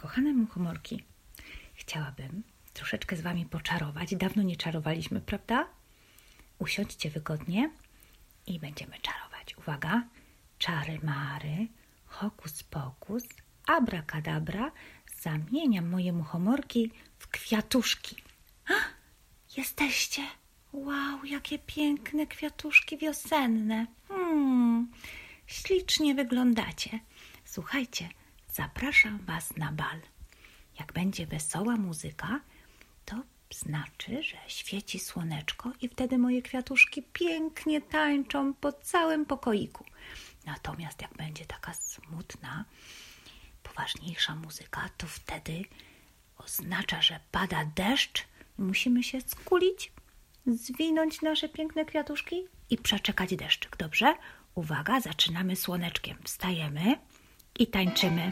Kochane muchomorki, chciałabym troszeczkę z Wami poczarować. Dawno nie czarowaliśmy, prawda? Usiądźcie wygodnie i będziemy czarować. Uwaga! Czary mary, hokus pokus, abracadabra. Zamieniam moje muchomorki w kwiatuszki. Jesteście! Wow, jakie piękne kwiatuszki wiosenne. Ślicznie wyglądacie. Słuchajcie, zapraszam Was na bal. Jak będzie wesoła muzyka, to znaczy, że świeci słoneczko i wtedy moje kwiatuszki pięknie tańczą po całym pokoiku. Natomiast jak będzie taka smutna, poważniejsza muzyka, to wtedy oznacza, że pada deszcz i musimy się skulić, zwinąć nasze piękne kwiatuszki i przeczekać deszczyk. Dobrze? Uwaga, zaczynamy słoneczkiem. Wstajemy i tańczymy.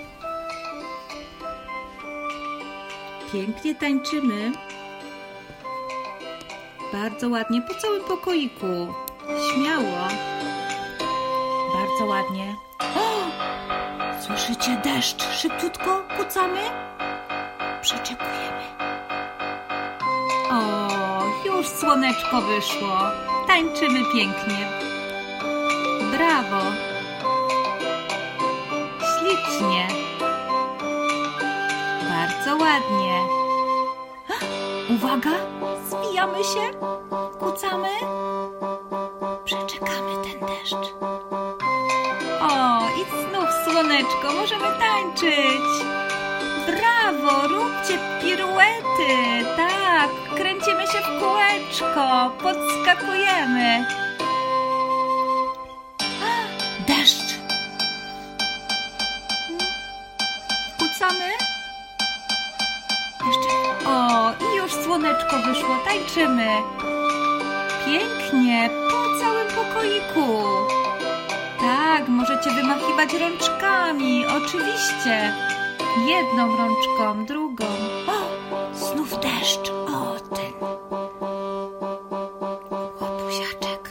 Pięknie tańczymy. Bardzo ładnie, po całym pokoiku. Śmiało. Bardzo ładnie. O! Słyszycie deszcz? Szybciutko kucamy. Przeczekujemy. O, już słoneczko wyszło. Tańczymy pięknie. Brawo. Ślicznie. Bardzo ładnie. Uwaga, zwijamy się, kucamy. Przeczekamy ten deszcz. O, i znów słoneczko, możemy tańczyć. Brawo, róbcie piruety. Tak, kręcimy się w kółeczko, podskakujemy. Deszcz. Kucamy. Jeszcze. O, i już słoneczko wyszło, tańczymy. Pięknie, po całym pokoiku. Tak, możecie wymachiwać rączkami, oczywiście. Jedną rączką, drugą. O, znów deszcz. O, ten łobuziaczek.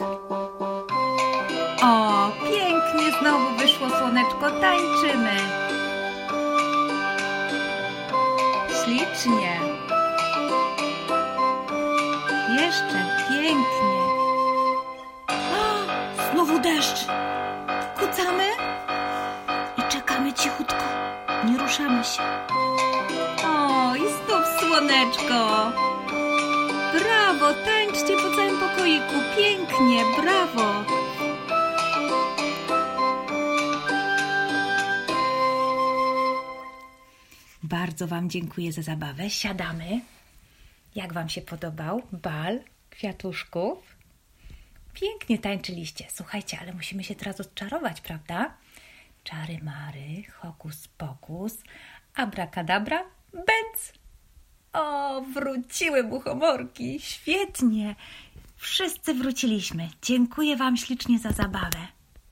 O, pięknie, znowu wyszło słoneczko, tańczymy. Ślicznie. Jeszcze pięknie. O, znowu deszcz. Kucamy i czekamy cichutko. Nie ruszamy się. O, i znów słoneczko. Brawo, tańczcie po całym pokoiku. Pięknie, brawo. Bardzo Wam dziękuję za zabawę. Siadamy. Jak Wam się podobał bal kwiatuszków? Pięknie tańczyliście. Słuchajcie, ale musimy się teraz odczarować, prawda? Czary mary, hokus pokus, abracadabra, bęc. O, wróciły muchomorki. Świetnie. Wszyscy wróciliśmy. Dziękuję Wam ślicznie za zabawę.